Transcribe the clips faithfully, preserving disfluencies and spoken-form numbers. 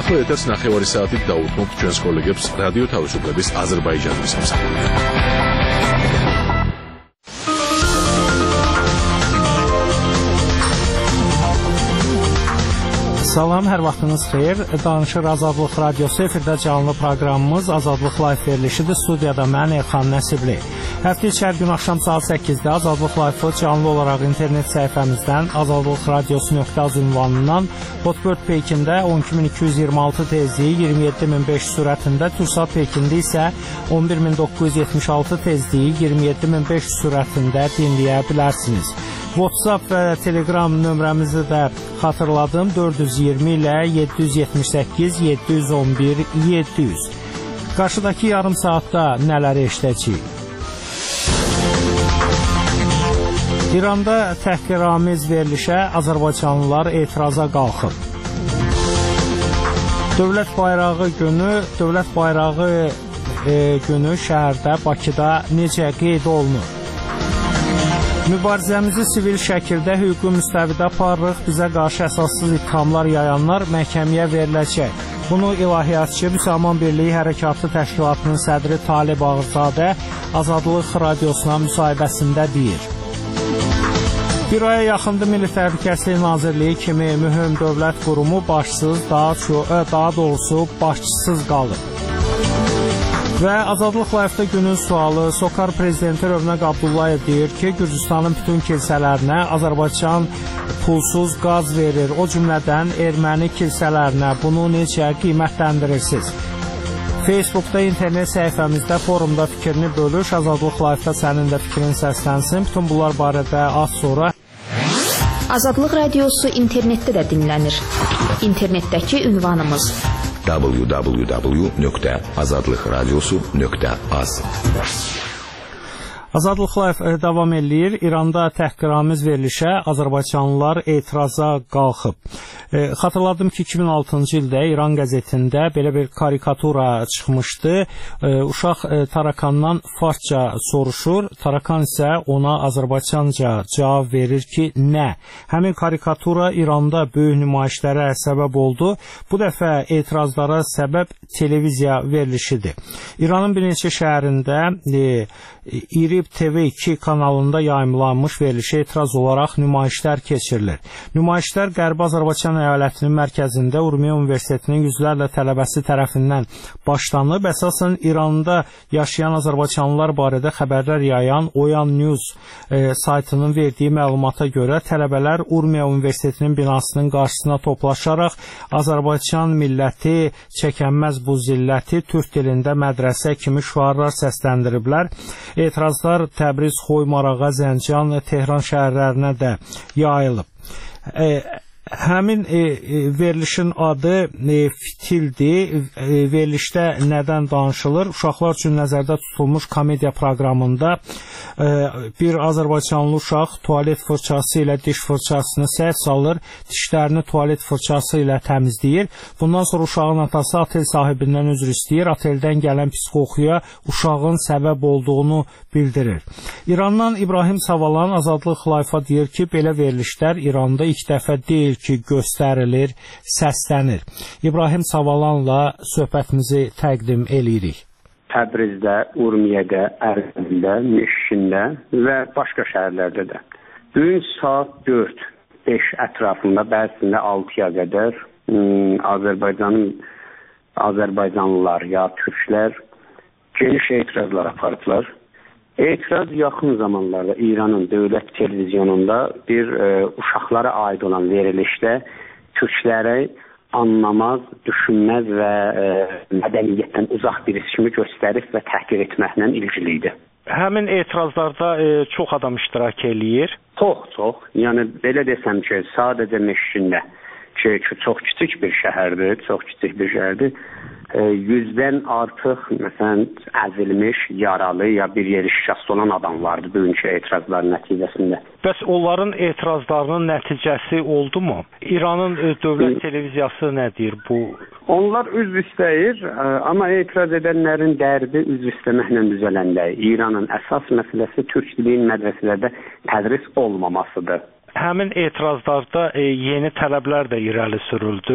ახლა ეთერს ნახევარი საათით დაუთმობთ ჩვენს კოლეგებს რადიო თავისუფლების აზერბაიჯანის სამსახურში. Salam, hər vaxtınız xeyir. Danışır Azadlıq Radiosu, efirdə canlı proqramımız Azadlıq Live verilişidir. Studiyada mən Elxan Nəsibli. Həftə içər gün axşam saat səkkizdə Azadlıq Live canlı olaraq internet səhifəmizdən azadlıq radiosu nöqtə az ünvanından Hotbird peykində on iki min iki yüz iyirmi altı tezliyi iyirmi yeddi min beş yüz sürətində, Türksat peykində isə on bir min doqquz yüz yetmiş altı tezliyi iyirmi yeddi min beş yüz sürətində dinləyə bilərsiniz. WhatsApp və Telegram nömrəmizi də xatırladım. dörd yüz iyirmi ilə yeddi yüz yetmiş səkkiz yeddi yüz on bir yeddi yüz. Qarşıdakı yarım saatda nələri eşidəcəyik? İranda təhqiramiz verilişə azərbaycanlılar etiraza qalxıb. Dövlət bayrağı günü, dövlət bayrağı e, günü şəhərdə, Bakıda necə qeyd olunur? Mübarizəmizi sivil şəkildə hüquqi müstəvidə aparırıq, bizə qarşı əsassız ittihamlar yayanlar məhkəməyə veriləcək. Bunu İlahiyyatçı Müsəlman Birliyi Hərəkatı Təşkilatının sədri Talib Ağırzadə Azadlıq Radiosuna müsahibəsində deyir. Bir aya yaxındır Milli Təhlükəsizlik Nazirliyi kimi mühüm dövlət qurumu başsız, daha, çox, daha doğrusu başçısız qalır. Və Azadlıq Live-da günün sualı, SOCAR prezidenti Rövnəq Abdullayev deyir ki, Gürcüstanın bütün kilsələrinə Azərbaycan pulsuz qaz verir, o cümlədən erməni kilsələrinə. Bunu necə qiymətləndirirsiniz? Facebookda, internet səhifəmizdə, forumda fikrini bölüş, Azadlıq Live-da sənin də fikrin səslənsin. Bütün bunlar barədə az sonra. Azadlıq Radiosu internetdə də dinlənir. İnternetdəki ünvanımız w w w nöqtə azadlıq radiosu nöqtə az. Azadlıq Live davam eləyir. İranda təhqiramiz verilişə azərbaycanlılar etiraza qalxıb. E, xatırladım ki, iki min altıncı ildə İran qəzetində belə bir karikatura çıxmışdı. E, uşaq e, Tarakandan farsça soruşur. Tarakan isə ona azərbaycanca cavab verir ki, nə? Həmin karikatura İranda böyük nümayişlərə səbəb oldu. Bu dəfə etirazlara səbəb televiziya verilişidir. İranın bir neçə şəhərində e, İRIB T V iki kanalında yayımlanmış verilişə etiraz olaraq nümayişlər keçirilir. Nümayişlər Qərbi Azərbaycan əyalətinin mərkəzində Urmiya Universitetinin yüzlərlə tələbəsi tərəfindən başlanıb. Əsasən İranda yaşayan azərbaycanlılar barədə xəbərlər yayan Oyan News e, saytının verdiyi məlumata görə tələbələr Urmiya Universitetinin binasının qarşısına toplaşaraq Azərbaycan milləti çəkənməz bu zilləti türk dilində mədrəsə kimi şüarlar səsləndiriblər. Etirazlar Təbriz, Xoy, Marağa, Zəncan, Tehran şəhərlərinə də yayılıb. E, Həmin e, verilişin adı e, fitildir. E, verilişdə nədən danışılır? Uşaqlar üçün nəzərdə tutulmuş komediya proqramında e, bir azərbaycanlı uşaq tualet fırçası ilə diş fırçasını səhv salır, dişlərini tualet fırçası ilə təmizləyir. Bundan sonra uşağın atası otel sahibindən üzr istəyir. Oteldən gələn pis qoxuya uşağın səbəb olduğunu bildirir. İrandan İbrahim Savalan Azadlıq Live-a deyir ki, belə verilişlər İranda ilk dəfə deyil ki, göstərilir, səslənir. İbrahim Savalanla söhbətimizi təqdim eləyirik. Təbrizdə, Urmiyədə, Ərdəbildə, Meşşində və başqa şəhərlərdə də. Bugün saat dörd beş ətrafında, bəzisində altıya qədər Azərbaycanın Azərbaycanlılar ya türklər geniş etirazlar apardılar. Etiraz yaxın zamanlarda İranın dövlət televizyonunda bir e, uşaqlara aid olan verilişdə türkləri anlamaz, düşünməz və e, mədəniyyətdən uzaq birisi kimi göstərib və təhqir etməklə ilgili idi. Həmin etirazlarda e, çox adam iştirak eləyir. Çox, çox. Yəni belə desəm ki, sadəcə Meşşində ki, çox kiçik bir şəhərdir, çox kiçik bir şəhərdir. yüzdən artıq məsələn əzilmiş, yaralı ya bir yeri şikəst olan adam vardı bugünkü etirazların nəticəsində. Bəs onların etirazlarının nəticəsi oldu mu? İranın dövlət televiziyası nə deyir bu? Onlar üzv istəyir, amma etiraz edənlərin dərdi üzv istəməklə düzələndə. İranın əsas məsələsi türk dilinin mədrəsələrdə tədris olmamasıdır. Həmin etirazlarda e, yeni tələblər də irəli sürüldü.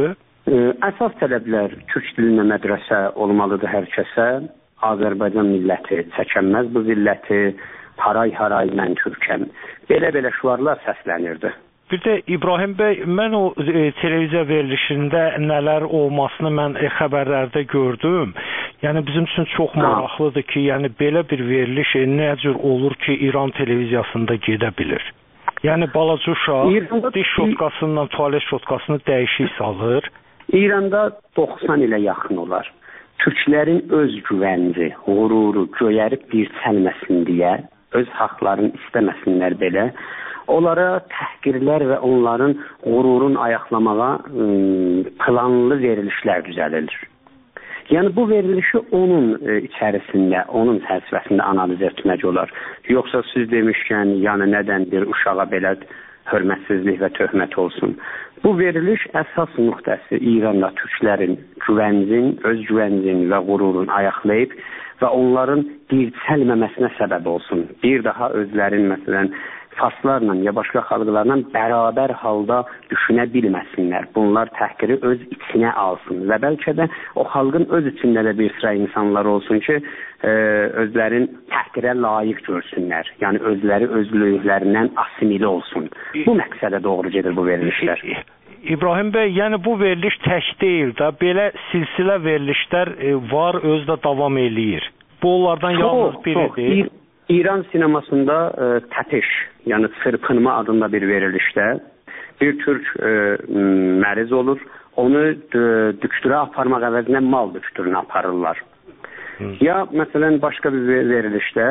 Əsas tələblər türk dilində mədrəsə olmalıdır hər kəsə. Azərbaycan milləti çəkənməz bu zilləti, haray-haray mən türkəm. Belə-belə şüarlar səslənirdi. Bir də İbrahim bəy, mən o e, televiziya verilişində nələr olmasını mən e, xəbərlərdə gördüm. Yəni bizim üçün çox maraqlıdır ki, yəni belə bir veriliş e, nə cür olur ki, İran televiziyasında gedə bilir. Yəni balaca uşaq diş şotkasından tualet şotkasını dəyişik salır. İranda doxsan ilə yaxın olar. Türklərin öz güvənci, qüruru göyərib dirçəlməsin deyə, öz haqlarını istəməsinlər belə, onlara təhqirlər və onların qürurun ayaqlamağa ıı, planlı verilişlər düzəlilir. Yəni bu verilişi onun e, içərisində, onun çərçivəsində analiz etmək olar. Yoxsa siz demişkən, yəni nədəndir uşağa belə hörmətsizlik və töhmət olsun. Bu veriliş əsas nöqtəsi İranda türklərin güvəncin, öz güvəncin və qürurun ayaqlayıb və onların dirçəlməməsinə səbəb olsun. Bir daha özlərin, məsələn, farslarla ya başqa xalqlarla bərabər halda düşünə bilməsinlər. Bunlar təhqiri öz içinə alsın və bəlkə də o xalqın öz içində də bir sıra insanlar olsun ki, e, özlərin təhqirə layiq görsünlər. Yəni özləri özlüklərindən asimilə olsun. Bu məqsədə doğru gedir bu verilişlər. İbrahim bəy, yəni bu veriliş tək deyil də, belə silsilə verilişlər e, var, özü də davam eləyir. Bu onlardan yalnız biridir. İran sinemasında e, təpiş, yəni çırpınma adında bir verilişdə bir türk e, məriz olur. Onu dükdürə aparmaq əvəzinə mal dükdürünə aparırlar. Hı. Ya məsələn başqa bir verilişdə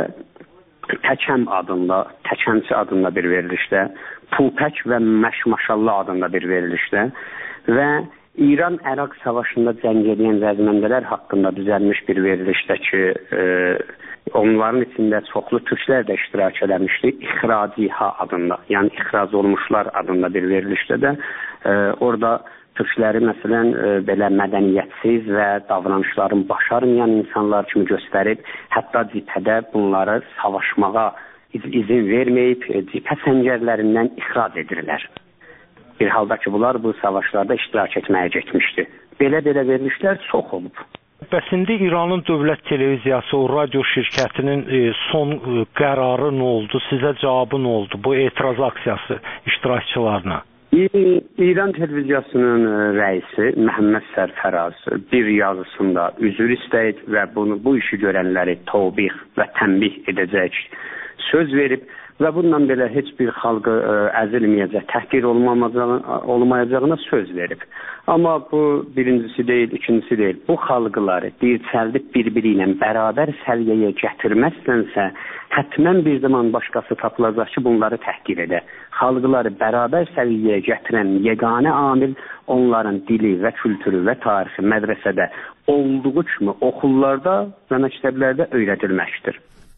Təkəm adında, Təkəmçi adında bir verilişdə, Pupək və Məşmaşallah adında bir verilişdə və İran-Əraq savaşında cəng edən rəzməndələr haqqında düzəlmiş bir verilişdə ki, e, onların içində çoxlu türklər də iştirak eləmişdi. İxraciha adında, yəni ixrac olmuşlar adında bir verilişdə də e, orada türkləri məsələn e, belə mədəniyyətsiz və davranışların başarmayan insanlar kimi göstərib, hətta cibhədə bunları savaşmağa iz izin verməyib, e, cibhə səngərlərindən ixrac edirlər. Bir halda ki, bunlar bu savaşlarda iştirak etməyə getmişdi. Belə-belə verilişlər çox olub. Bəs indi İranın dövlət televiziyası, o radio şirkətinin e, son e, qərarı nə oldu? Sizə cavabı nə oldu bu etiraz aksiyası iştirakçılarına? İran televiziyasının rəisi Məhəmməd Sərfəraz bir yazısında üzr istəyib və bunu, bu işi görənləri təvbih və tənbih edəcək söz verib və bundan belə heç bir xalqı ə, əzilməyəcək, təhqir olmayacağına söz verib. Amma bu birincisi deyil, ikincisi deyil. Bu xalqları dirçəldib bir-biri ilə bərabər səviyyəyə gətirməzsənsə, həttəmən bir zaman başqası tapılacaq ki, bunları təhqir edə. Xalqları bərabər səviyyəyə gətirən yeganə amil onların dili və kültürü və tarixi mədrəsədə olduğu kimi okullarda və məktəblərdə öyrədilməkdir.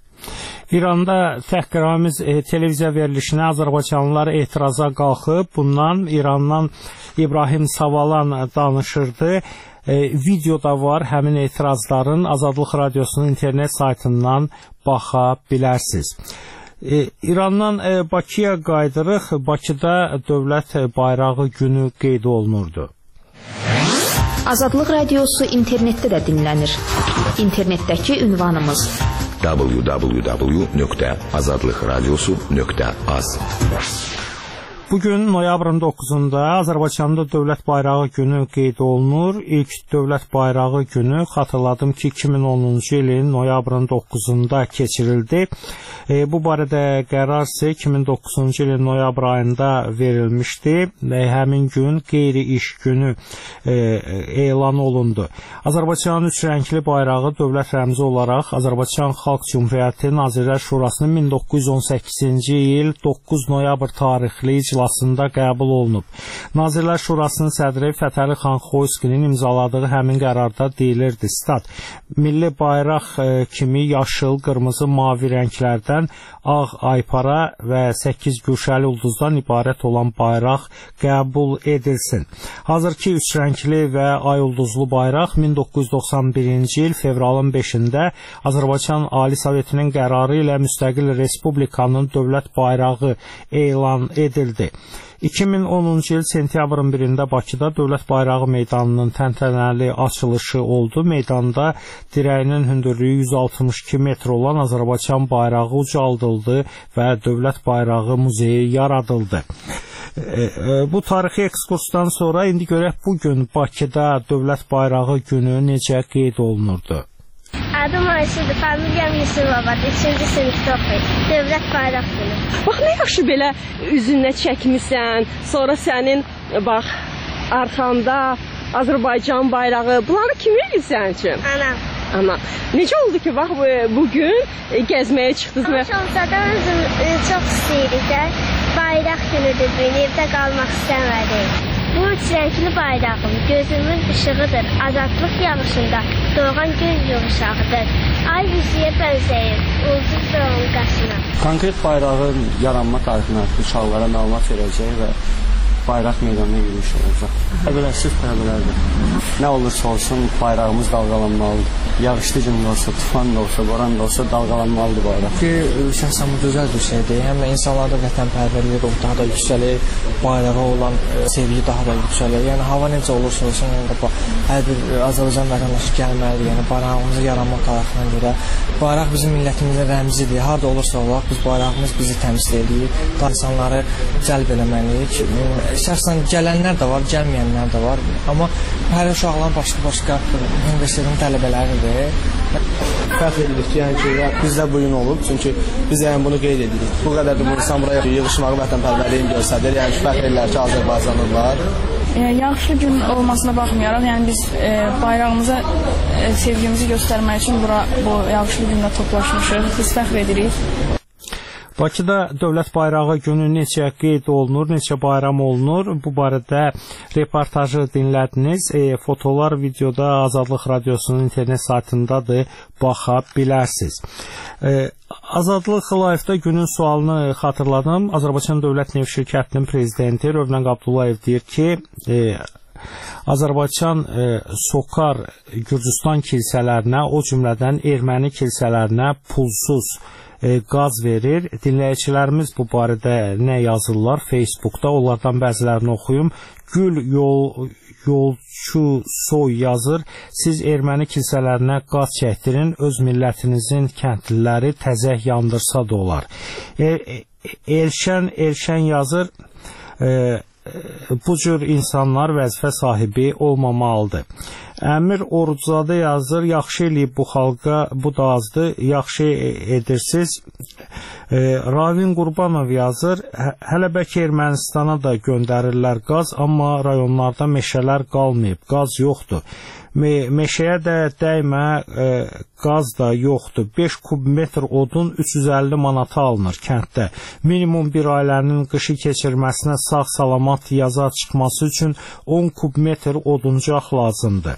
İranda təhqiramiz e, televiziya verilişinə Azərbaycanlılar etiraza qalxıb. Bundan İrandan İbrahim Savalan danışırdı. E, video da var, həmin etirazların Azadlıq Radiosunun internet saytından baxa bilərsiniz. E, İrandan e, Bakıya qaydırıq. Bakıda dövlət bayrağı günü qeyd olunurdu. Azadlıq Radiosu internetdə də dinlənir. İnternetdəki ünvanımız w w w nöqtə azadlıq radiosu nöqtə az. Bugün noyabrın doqquzunda Azərbaycanda dövlət bayrağı günü qeyd olunur. İlk dövlət bayrağı günü xatırladım ki, iki min onuncu ilin noyabrın doqquzunda keçirildi. E, bu barədə qərar isə iki min doqquzuncu ilin noyabr ayında verilmişdi. E, həmin gün qeyri-iş günü e, elan olundu. Azərbaycanın üç rəngli bayrağı dövlət rəmzi olaraq Azərbaycan Xalq Cümhuriyyəti Nazirlər Şurasının min doqquz yüz on səkkizinci il doqquz noyabr tarixli iclasında qəbul olunub. Nazirlər Şurasının sədri Fətəli xan Xoyskinin imzaladığı həmin qərarda deyilirdi, stat, milli bayraq e, kimi yaşıl, qırmızı, mavi rənglərdən ağ aypara və səkkiz güşəli ulduzdan ibarət olan bayraq qəbul edilsin. Hazırki üç rəngli və ay ulduzlu bayraq min doqquz yüz doxsan birinci il fevralın beşində Azərbaycan Ali Sovetinin qərarı ilə müstəqil respublikanın dövlət bayrağı elan edildi. iki min onuncu il sentyabrın birində Bakıda Dövlət Bayrağı meydanının təntənəli açılışı oldu. Meydanda dirəyinin hündürlüyü yüz altmış iki metr olan Azərbaycan bayrağı ucaldıldı və Dövlət Bayrağı muzeyi yaradıldı. Bu tarixi ekskursdan sonra indi görək bu gün Bakıda Dövlət Bayrağı günü necə qeyd olunurdu? Adım Ayşədir, familiyam Yusufova, üçüncü sinifdə oxuyur. Dövlət Bayraq günü. Bax, nə yaxşı belə üzünə çəkmisən, sonra sənin, bax, arxanda Azərbaycan bayrağı, bunları kim eləyir sənin üçün? Anam. Ana. Necə oldu ki, bax, bugün gəzməyə çıxdınız? Xoş olsa da özümüz çox istəyirik də, bayraq günüdür, bugün evdə qalmaq istəmədik. Bu üç rəngli bayrağım gözümün işığıdır, azadlıq yağışında doğan göz yumuşağıdır. Ay yüzüyə bənzəyir, ulduz da onun qaşına. Konkret bayrağın yaranma tarixini uşaqlara məlumat verəcək və bayraq meydanına yürüyüş olacaq. Belə sırf tələbələrdir. Nə olursa olsun bayrağımız dalgalanmalıdır. Yağışlı gün da olsa, tufan da olsa, boran da olsa dalgalanmalıdır bayraq. Ki, şəxsən bu gözəl bir şeydir. Həm də insanlarda vətənpərvərlik ruhu daha da yüksəlir, bayrağa olan e, sevgi daha da yüksəlir. Yəni hava necə olursa olsun, yəni də hər bir Azərbaycan vətəndaşı gəlməlidir. Yəni bayrağımızı yaranma tarixinə görə. Bayraq bizim millətimizin rəmzidir. Harda olursa olaq, biz bayrağımız bizi təmsil edir. Daha insanları cəlb eləməliyik. Şəxsən gələnlər də var, gəlməyənlər də var. Amma hər uşaqların başqa-başqa universitetin tələbələridir. Fəxr edirik ki, yəni ki, bizdə bugün olub. Çünki biz yəni bunu qeyd edirik. Bu qədər də bu insan buraya yığışmağı vətənpərvərliyini göstərir. Yəni ki, fəxr edirlər ki, Azərbaycanlılar. E, yaxşı gün olmasına baxmayaraq, yəni biz e, bayrağımıza e, sevgimizi göstərmək üçün bura bu yaxşı gündə toplaşmışıq. Biz fəxr edirik. Bakıda Dövlət Bayrağı günü necə qeyd olunur, necə bayram olunur? Bu barədə reportajı dinlədiniz. E, fotolar videoda Azadlıq Radiosunun internet saytındadır, baxa bilərsiniz. E, Azadlıq Live-da günün sualını xatırladım. Azərbaycan Dövlət Neft Şirkətinin prezidenti Rövnəq Abdullayev deyir ki, e, Azərbaycan e, Sokar Gürcüstan kilsələrinə, o cümlədən erməni kilsələrinə pulsuz qaz verir. Dinləyicilərimiz bu barədə nə yazırlar Facebookda, onlardan bəzilərini oxuyum. Gül yol, yolçu soy yazır. Siz erməni kilsələrinə qaz çəkdirin, öz millətinizin kəndliləri təzək yandırsa da olar. E, Elşən, Elşən yazır. E, bu cür insanlar vəzifə sahibi olmamalıdır. Əmir Oruczadə yazır, yaxşı eləyib bu xalqa, bu da azdır, yaxşı edirsiniz. E, Ravin Qurbanov yazır, hələ bəlkə Ermənistana da göndərirlər qaz, amma rayonlarda meşələr qalmayıb, qaz yoxdur. Me meşəyə də dəymə, e, qaz da yoxdur. beş kubmetr odun üç yüz əlli manata alınır kənddə. Minimum bir ailənin qışı keçirməsinə sağ salamat yaza çıxması üçün on kubmetr oduncaq lazımdır.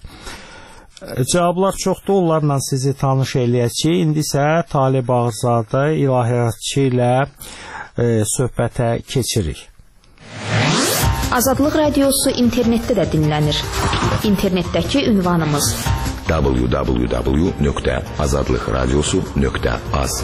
E, cavablar çoxdur, onlarla sizi tanış eləyəcək. İndi isə Talib Ağırzadə ilahiyyatçı ilə e, söhbətə keçirik. Azadlıq Radiosu internetdə də dinlənir. İnternetdəki ünvanımız w w w nöqtə azadlıq radiosu nöqtə az.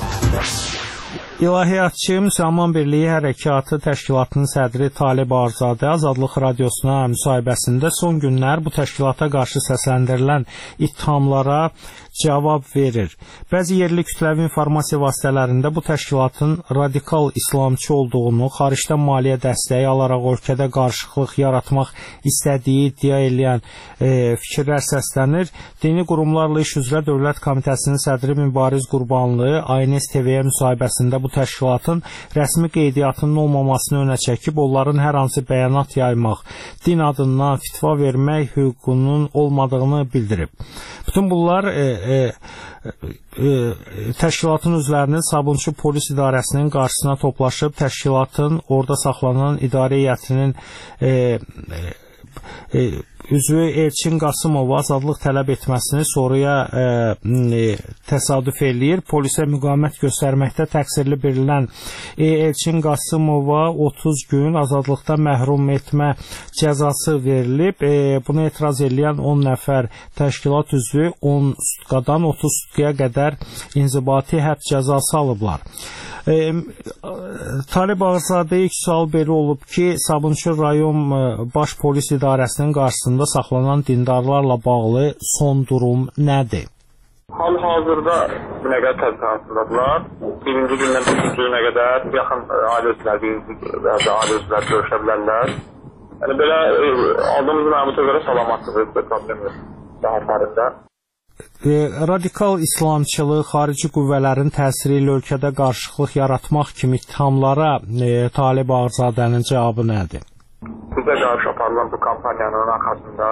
İlahiyyatçı Müsəlman Birliyi Hərəkatı Təşkilatının sədri Talib Ağırzadə Azadlıq Radiosuna müsahibəsində son günlər bu təşkilata qarşı səsləndirilən ittihamlara cavab verir. Bəzi yerli kütləvi informasiya vasitələrində bu təşkilatın radikal İslamçı olduğunu, xaricdən maliyyə dəstəyi alaraq ölkədə qarışıqlıq yaratmaq istədiyi iddia edən e, fikirlər səslənir. Dini qurumlarla iş üzrə Dövlət Komitəsinin sədri Mübariz Qurbanlı A N S T V-yə müsahibəsində bu təşkilatın rəsmi qeydiyyatının olmamasını önə çəkib, onların hər hansı bəyanat yaymaq, din adından fitva vermək hüququnun olmadığını bildirib. Bütün bunlar e, e, e, təşkilatın üzvlərinin Sabunçu Polis İdarəsinin qarşısına toplaşıb, təşkilatın orada saxlanan idarə heyətinin e, e, üzvü Elçin Qasımova azadlıq tələb etməsini sonraya e, e, təsadüf eləyir. Polisə müqavimət göstərməkdə təqsirli bilinən e, Elçin Qasımova otuz gün azadlıqdan məhrum etmə cəzası verilib. E, buna etiraz edən on nəfər təşkilat üzvü on sutkadan otuz sutkaya qədər inzibati həbs cəzası alıblar. E, Talib Ağazadə ilk sual belə olub ki, Sabunçu rayon baş polis idarəsinin qarşısında saxlanan dindarlarla bağlı son durum nədir? Hal-hazırda nə qədər təzyiqatlıdırlar. Birinci gündən üçüncü günə qədər yaxın ailə üzvləri, ailə üzvləri görüşə bilərlər. Yəni belə aldığımız məlumata görə salamatlığı bir problem yox sahələrində. E, radikal İslamçılıq, xarici qüvvələrin təsiri ilə ölkədə qarışıqlıq yaratmaq kimi ittihamlara e, Talib Ağazadənin cavabı nədir? Bizə qarşı aparılan bu kampaniyanın arxasında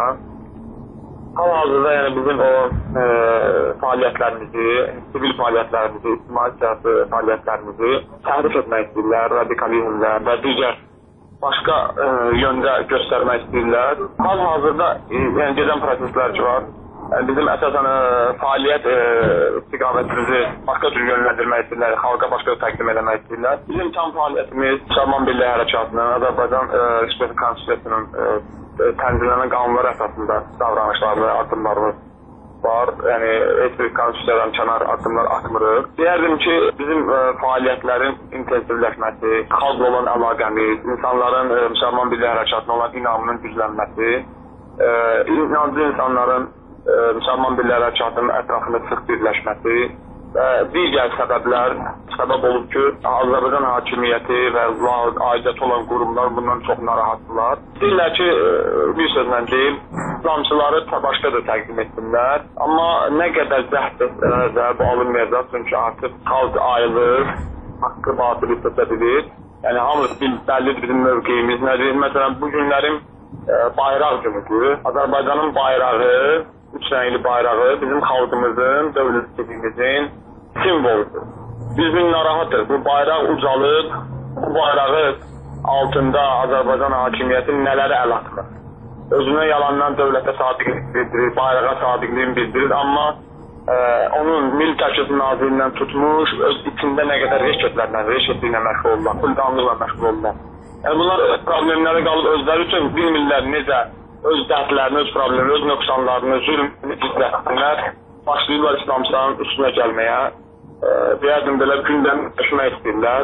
hal-hazırda yəni bizim o e, fəaliyyətlərimizi, sivil fəaliyyətlərimizi, ictimai siyasi fəaliyyətlərimizi təhrif etmək istəyirlər, radikalizmlə və digər başqa e, yöndə göstərmək istəyirlər. Hal-hazırda e, yəni gedən proseslər ki var. Yəni bizim əsasən e, fəaliyyət e, istiqamətimizi başqa cür yönləndirmək istəyirlər, xalqa başqa təqdim eləmək istəyirlər. Bizim tam fəaliyyətimiz Müsəlman Birliyi Hərəkatının, Azərbaycan e, Respublika Konstitusiyasının e, tənzimlənən qanunlar əsasında davranışlarını, addımlarımız var. Yəni heç bir konstitusiyadan kənar addımlar atmırıq. Deyərdim ki, bizim e, fəaliyyətlərin intensivləşməsi, xalqla olan əlaqəmiz, insanların e, Müsəlman Birliyi Hərəkatına olan inamının güclənməsi, e, inancı insanların e, Müsəlman Birliyi Hərəkatının ətrafında sıx birləşməsi və digər səbəblər səbəb olub ki, Azərbaycan hakimiyyəti və aidiyyəti olan qurumlar bundan çox narahatdırlar. Deyirlər ki, bir sözlə deyil, İslamçıları başqa da təqdim etsinlər. Amma nə qədər cəhd etsə bu alınmayacaq, çünki artıq xalq ayılır, haqqı batili seçə bilir. Yəni hamımız bəllidir bizim mövqeyimiz nədir? Məsələn, bu günlərin e, bayraq günüdür. Azərbaycanın bayrağı, üç rəngli bayrağı bizim xalqımızın, dövlətimizin simvoludur. Bizim narahatdır. Bu bayraq ucalıb, bu bayrağı altında Azərbaycan hakimiyyəti nələri əl atmır. Özünə yalandan dövlətə sadiqlik bildirir, bayrağa sadiqliyin bildirir, amma e, onun Milli Təhlükəsizlik Nazirliyindən tutmuş, öz içində nə qədər reşetlərlə, reşetliklə məşğul olurlar, xulqanlıqla məşğul olurlar. Yəni bunlar problemləri qalıb özləri üçün bilmirlər necə öz dərdlərini, öz problemlərini, öz nöqsanlarını, zülmünü gizlətsinlər, başlayırlar İslamçıların üstünə gəlməyə, e, deyərdim belə gündəmi düşmək istəyirlər.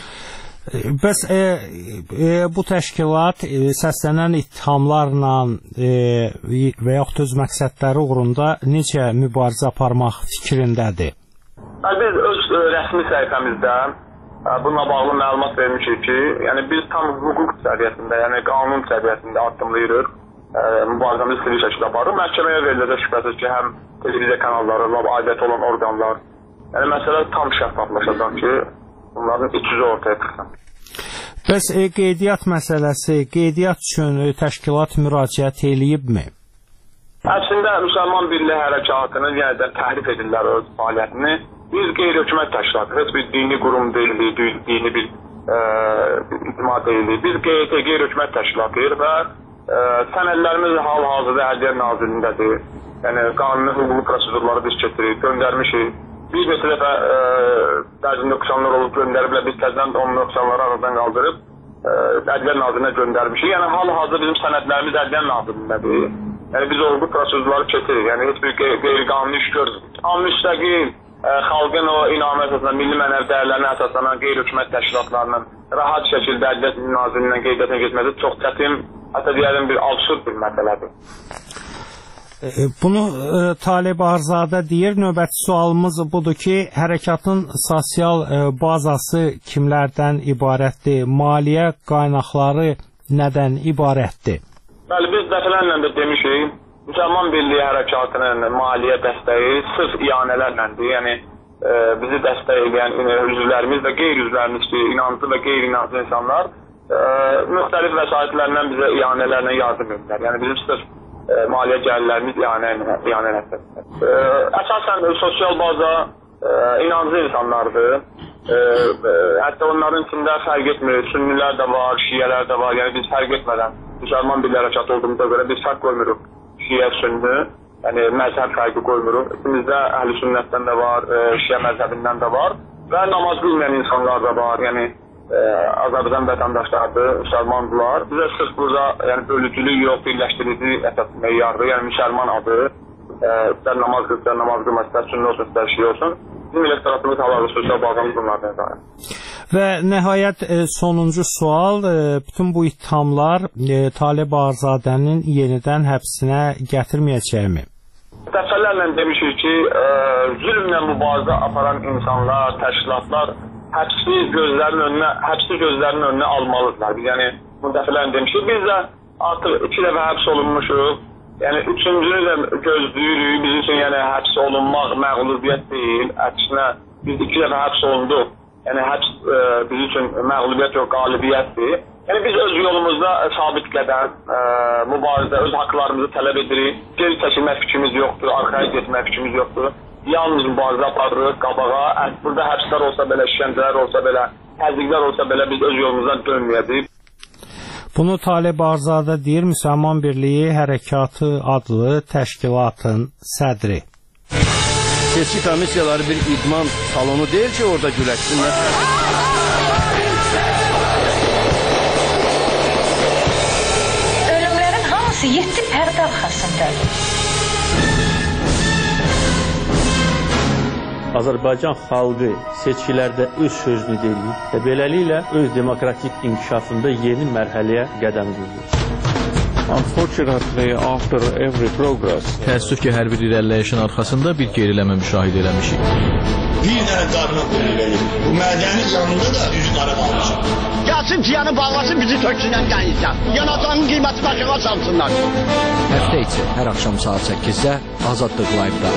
Bəs e, e, bu təşkilat e, səslənən ittihamlarla e, və yaxud öz məqsədləri uğrunda necə mübarizə aparmaq fikrindədir? Biz öz e, rəsmi səhifəmizdə e, bununla bağlı məlumat vermişik ki, yəni biz tam hüquq səviyyəsində, yəni qanun səviyyəsində addımlayırıq. E, mübarizəmizi sivil şəkildə aparırıq. Məhkəməyə veriləcək şübhəsiz ki, həm televiziya kanalları, aidiyyəti olan orqanlar. Yəni məsələ tam şəffaflaşacaq ki, bunların iç yüzü ortaya çıxsın. Bəs e, qeydiyyat məsələsi, qeydiyyat üçün e, təşkilat müraciət eləyibmi? Əslində Müsəlman Birliyi Hərəkatının yenidən təhrif edirlər öz fəaliyyətini. Biz qeyri-hökumət təşkilatı, heç bir dini qurum deyilik, dini bir e, icma deyilik. Biz qeyri-hökumət təşkilatıyıq və e, sənədlərimiz hal-hazırda Ədliyyə Nazirliyindədir. Yəni qanuni hüquqi prosedurları biz keçiririk, göndərmişik. Bir neçə dəfə e, bəzi nöqsanlar olub göndəriblər, biz təzdən onun nöqsanları aradan qaldırıb e, Ədliyyə Nazirinə göndərmişik. Yəni hal-hazırda bizim sənədlərimiz Ədliyyə Nazirindədir. Yəni biz o bu prosedurları keçirik. Yəni heç bir qeyri-qanuni iş görürük. Amma müstəqil e, xalqın o inamı əsasında, milli mənəvi dəyərlərinə əsaslanan qeyri-hökumət təşkilatlarının rahat şəkildə Ədliyyə Nazirindən qeydiyyata getməsi çox çətin, hətta deyəlim bir absurd bir məsələdir. Bunu e, Talib Ağazadə deyir. Növbəti sualımız budur ki, hərəkatın sosial e, bazası kimlərdən ibarətdir? Maliyyə qaynaqları nədən ibarətdir? Bəli, biz dəfələrlə də demişik, Müsəlman Birliyi Hərəkatının maliyyə dəstəyi sırf iyanələrləndir. Yəni e, bizi dəstək edən üzvlərimiz və qeyri-üzvlərimiz ki, inanclı və qeyri-inanclı insanlar e, müxtəlif vəsaitlərlə bizə iyanələrlə yardım edirlər. Yəni bizim sırf E, maliyyə gəlirlərimiz iyanə nəsədir. E, əsasən sosial baza e, inanclı insanlardır. E, e, hətta onların içində fərq etmir. Sünnilər də var, şiyələr də var. Yəni biz fərq etmədən Müsəlman Birliyi Hərəkatı olduğumuza görə biz fərq qoymuruq. Şiyə, sünni, yəni məzhəb fərqi qoymuruq. İçimizdə əhl-i sünnətdən də var, e, şiyə məzhəbindən də var və namaz bilməyən insanlar da var. Yəni Azərbaycan vətəndaşlarıdır, müsəlmandılar. Bizə sırf burada yəni, bölücülük yox, birləşdirici əsas meyardır, yəni müsəlman adı. İstər namaz qılsa, namaz qılmasa, istər sünni olsun, istər şiə olsun. bizim elektoratımız hal-hazırda sosial bazamız bunlardan ibarət. Və nəhayət e, sonuncu sual, e, bütün bu ittihamlar e, Talib Arzadənin yenidən həbsinə gətirməyəcəkmi? Dəfələrlə demişik ki, e, zülmlə mübarizə aparan insanlar, təşkilatlar həbsi gözlərinin önünə, həbsi gözlərinin önünə almalıdırlar. Biz yəni bu dəfələrlə demişik. Biz də artıq iki dəfə həbs olunmuşuq. Yəni üçüncünü də gözləyirik. Bizim üçün yəni həbs olunmaq məğlubiyyət deyil. Əksinə biz iki dəfə həbs olunduq. Yəni həbs e, bizim üçün məğlubiyyət yox, qalibiyyətdir. Yəni biz öz yolumuzda sabit qədəm, e, mübarizə, öz haqlarımızı tələb edirik. Geri çəkilmək fikrimiz yoxdur, arxaya getmək fikrimiz yoxdur. Yalnız mübarizə aparırıq qabağa. Burada həbslər olsa belə, işgəncələr olsa belə, təzyiqlər olsa belə biz öz yolumuzdan dönməyəcəyik. Bunu Talib Arzadə deyir, Müsəlman Birliyi Hərəkatı adlı təşkilatın sədri. Seçki komissiyaları bir idman salonu deyil ki, orada güləşsinlər. Ölümlərin hamısı yeddi pərdə arxasındadır. Azərbaycan xalqı seçkilərdə öz sözünü deyir və beləliklə öz demokratik inkişafında yeni mərhələyə qədəm qoyur. Unfortunately, after every progress, təəssüf ki, hər bir irəliləyişin arxasında bir geriləmə müşahidə eləmişik. Bir dənə qarına qoyur verir. Bu mədənin yanında da üz qara qalmışıq. Gəlsin ciyanı bağlasın, bizi töksünən qənizdən. Yanacağının qiyməti başına salsınlar. Həftə içi hər axşam saat səkkizdə Azadlıq Live-da.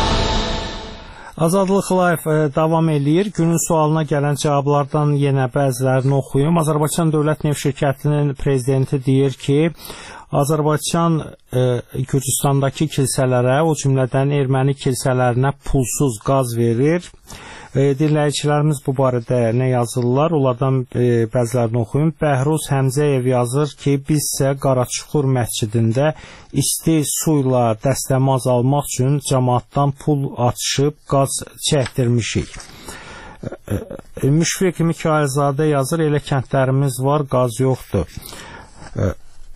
Azadlıq Live e, davam eləyir. Günün sualına gələn cavablardan yenə bəzilərini oxuyum. Azərbaycan Dövlət Neft Şirkətinin prezidenti deyir ki, Azərbaycan e, Gürcüstandakı kilsələrə, o cümlədən erməni kilsələrinə pulsuz qaz verir. E, dinləyicilərimiz bu barədə nə yazırlar? Onlardan e, bəzilərini oxuyum. Bəhruz Həmzəyev yazır ki, biz isə Qaraçuxur məscidində isti su ilə dəstəmaz almaq üçün cəmaatdan pul açıb qaz çəkdirmişik. E, e, Müşfiq Mikailzadə yazır, elə kəndlərimiz var, qaz yoxdur. E,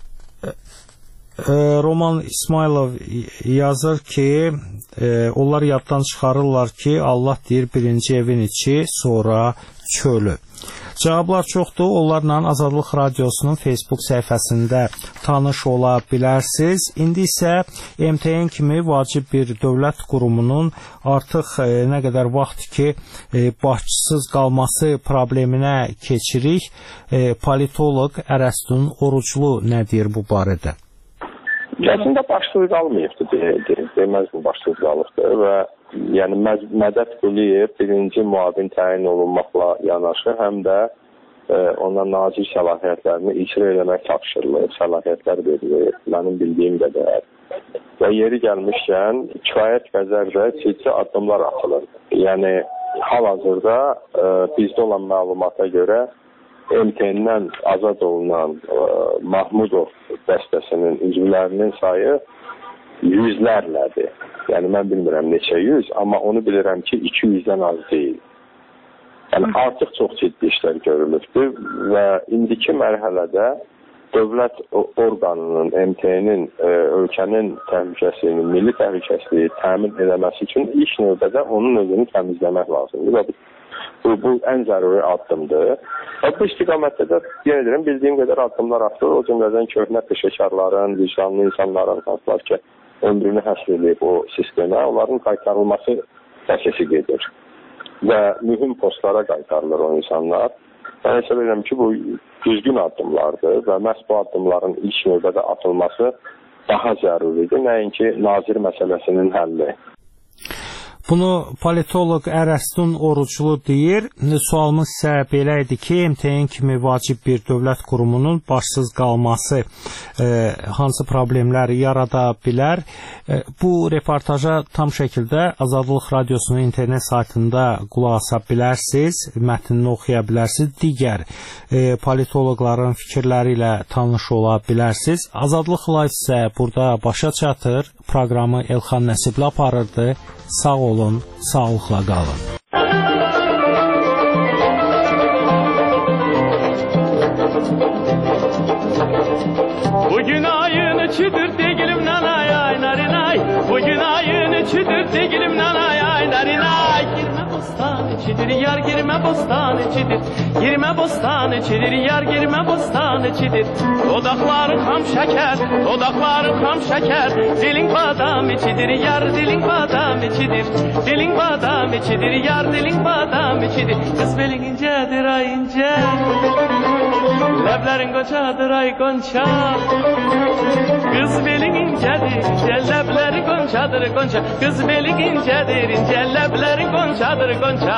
Roman İsmailov yazır ki, e, onlar yaddan çıxarırlar ki, Allah deyir birinci evin içi, sonra çölü. Cavablar çoxdur. Onlarla Azadlıq Radiosunun Facebook səhifəsində tanış ola bilərsiniz. İndi isə M T N kimi vacib bir dövlət qurumunun artıq e, nə qədər vaxt ki, e, başçısız qalması probleminə keçirik. E, politoloq Ərəstun Oruclu nə deyir bu barədə? Əslində başsız qalmayıbdır, deməz mi başsız qalıbdır və yəni Mədət Quliyev birinci müavin təyin olunmaqla yanaşı, həm də e, ona nazir səlahiyyətlərini icra eləmək tapşırılır, səlahiyyətlər verilir, mənim bildiyim qədər. Və yeri gəlmişkən, kifayət qədər də ciddi addımlar atılır. Yəni, hal-hazırda e, bizdə olan məlumata görə M T N-dən azad olunan e, Mahmudov dəstəsinin üzvlərinin sayı yüzlərlədir. Yəni, mən bilmirəm neçə yüz, amma onu bilirəm ki, iki yüzdən az deyil. Yəni, artıq çox ciddi işlər görülübdür və indiki mərhələdə dövlət orqanının, M T N-in e, ölkənin təhlükəsini, milli təhlükəsini təmin eləməsi üçün ilk növbədə onun özünü təmizləmək lazımdır. Bu, bu ən zəruri addımdır. Və bu istiqamətdə də yenə deyirəm, bildiyim qədər addımlar atılır. O cümlədən köhnə peşəkarların, vicdanlı insanların hansılar ki, ömrünü həsr edib o sistemə, onların qaytarılması prosesi gedir. Və mühüm postlara qaytarılır o insanlar. Mən hesab edirəm ki, bu düzgün addımlardır və məhz bu addımların ilk növbədə atılması daha zəruridir. Nəinki nazir məsələsinin həlli. Bunu politoloq Ərəstun Oruclu deyir. Sualımız isə belə idi ki, M T N kimi vacib bir dövlət qurumunun başsız qalması e, hansı problemləri yarada bilər? E, bu reportaja tam şəkildə Azadlıq Radiosunun internet saytında qulaq asa bilərsiniz, mətnini oxuya bilərsiniz, digər e, politoloqların fikirləri ilə tanış ola bilərsiniz. Azadlıq Live isə burada başa çatır. Proqramı Elxan Nəsibli aparırdı. Sağ olun, sağlıqla qalın. Bugün ayın içidir degilim nanay ay narinay. Bugün ayın içidir degilim nanay ay narinay. bostan içidir, yar girmə bostan içidir. Girmə bostan içidir, yar girmə bostan içidir. Dodaqların xam şəkər, dodaqların xam şəkər. Dilin badam içidir, yar dilin badam içidir. Dilin badam içidir, yar dilin badam içidir. Qız belin incədir, ay incə. Ləblərin qonçadır, ay qonça. Qız belin incədir, incə. Ləbləri qonçadır, qonça. Qız belin incədir, incə. Ləbləri qonçadır, qonça.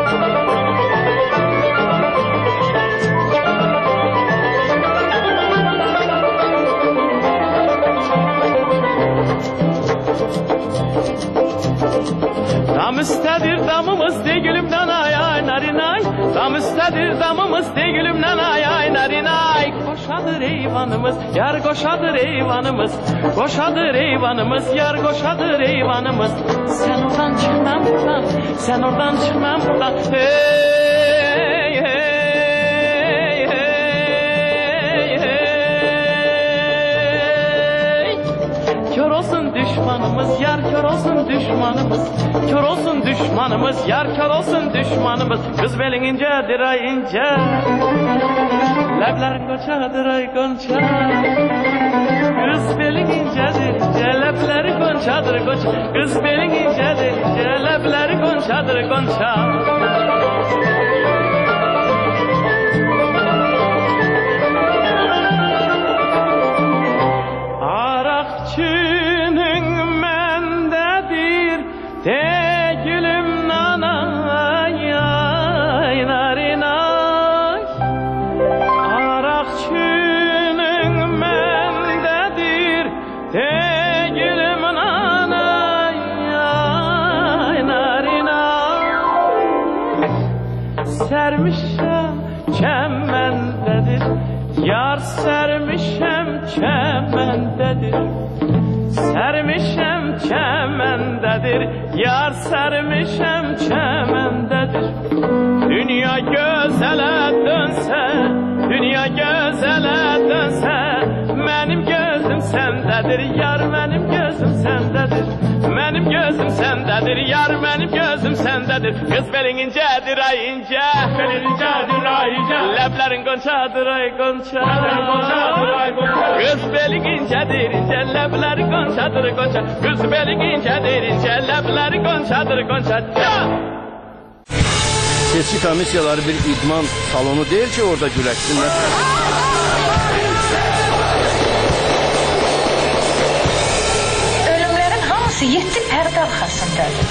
Dam üstədir damımız, de gülümdən ay ay narinay. Dam üstədir damımız, de gülümdən ay ay narinay. Qoşadır eyvanımız, yar qoşadır eyvanımız. Qoşadır eyvanımız, yar qoşadır eyvanımız. Sən oradan çıx, mən buradan, sən oradan çıx, mən buradan. Hey, hey, hey, hey. Kör olsun düşmanımız, yar kör olsun düşmanımız. Kör olsun düşmanımız, yar kör olsun düşmanımız. Kız belin incedir ay ince. Ləblərin qonçadır ay qonça. Kız belin incedir ince. Ləbləri qonçadır qonça. Kız belin incedir ince. Ləbləri qonçadır qonça. Araqçının məndədir de gülüm nanay ay narinay. Araqçının məndədir de gülüm nanay ay narinay. Sərmişəm çəməndədir, yar sərmişəm çəməndədir. Sərmişəm çəməndədir, yar sərmişəm çəməndədir. Dünya gözələ dönsə, dünya gözələ dönsə, mənim gözüm səndədir, yar mənim gözüm səndədir. Mənim gözüm səndədir, yar mənim gözüm səndədir. Qız belin incədir ay incə, belin incədir ay incə. Ləblərin qonçadır ay qonça, ləblərin qonçadır ay qonça. Qız belin incədir incə, ləbləri qonçadır qonça. Qız belin incədir incə, ləbləri qonçadır qonça. Seçki komissiyaları bir idman salonu deyil ki, orada güləşsinlər. Yeddi pərdə arxasındadır.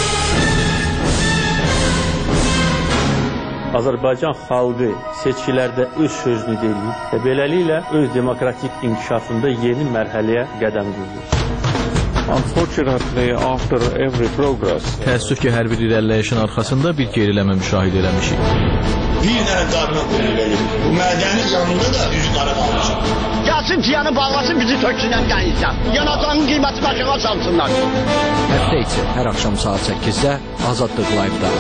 Azərbaycan xalqı seçkilərdə öz sözünü deyir və beləliklə öz demokratik inkişafında yeni mərhələyə qədəm qoyur. Unfortunately, after every progress, təəssüf ki, hər bir irəliləyişin arxasında bir geriləmə müşahidə eləmişik. Bir dənə qarına qoyulur. Bu mədənin yanında da üzü qara qalmışam. Gəlsin tiyanı bağlasın, bizi töksünən qənizdən. Yanacağının qiyməti başına salsınlar. Həftə içi hər axşam saat səkkizdə Azadlıq Live-da.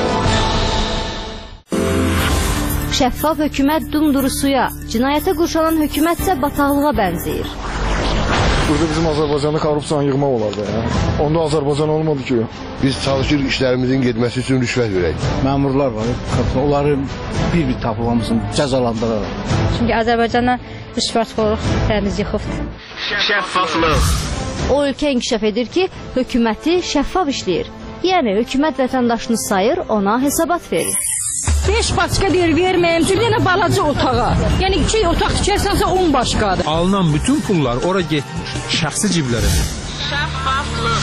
Şəffaf hökumət dumduru suya, cinayətə qurşanan hökumətsə bataqlığa bənzəyir. Burada bizim Azərbaycanda korrupsiyanı yığmaq olardı. Ya. Onda Azərbaycan olmadı ki. Biz çalışır işlərimizin getməsi üçün rüşvət verək. Məmurlar var, onları bir-bir tapılamasın, cəzalandıraraq. Çünki Azərbaycandan rüşvətxorluq təmiz yıxıbdır. Şəffaflıq. O ölkə inkişaf edir ki, hökuməti şəffaf işləyir. Yəni, hökumət vətəndaşını sayır, ona hesabat verir. beş başqa deyir, verməyəm, çünki yenə balaca otağa. Yəni, iki otaq tikərsənsə on başqadır. Alınan bütün pullar ora getmiş, şəxsi ciblərə. Şəffaflıq.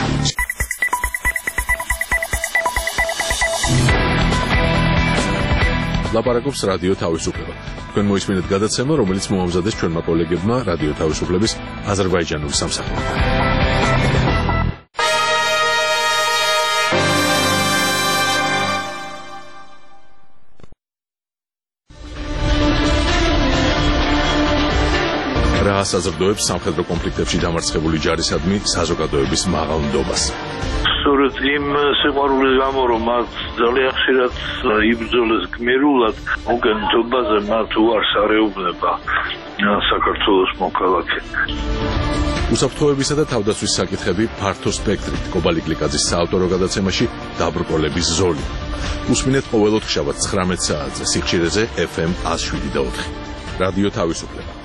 ლაპარაკობს რადიო თავისუფლება. თქვენ მოისმინეთ გადაცემა, რომელიც მოამზადეს ჩვენმა კოლეგებმა რადიო თავისუფლების აზერბაიჯანული სამსახურიდან. რა საზრდოებს სამხედრო კონფლიქტებში დამარცხებული ჯარისადმი საზოგადოების მაღალ ნდობას. სწორედ იმ სიყვარულის გამო, რომ მათ ძალიან ხშირად იბრძოლეს გმირულად, უკანონობაზე მათ უარს არეუბნება საქართველოს მოქალაქე. უსაფრთხოებისა და თავდაცვის საკითხები ფართო სპექტრით კობალი გლიკაძის საავტორო გადაცემაში დაბრკოლების ზოლი. უსმინეთ ყოველ ოთხშაბათს ცხრამეტ საათზე სიხშირეზე ეფ ემ one oh seven point four. რადიო თავისუფლება.